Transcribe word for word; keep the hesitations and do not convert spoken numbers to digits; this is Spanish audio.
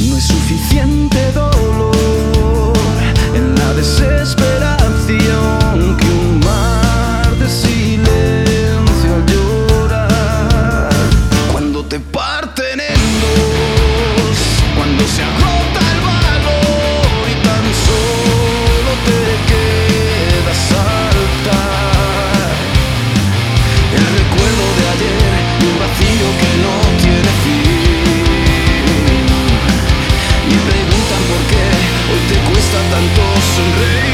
No es suficiente dolor en la desesperación que un mar de silencio al llorar. Cuando te parten en dos, cuando se agota el valor y tan solo te queda saltar el recuerdo de ayer y un vacío que no tiene fin. Me preguntan por qué hoy te cuesta tanto sonreír.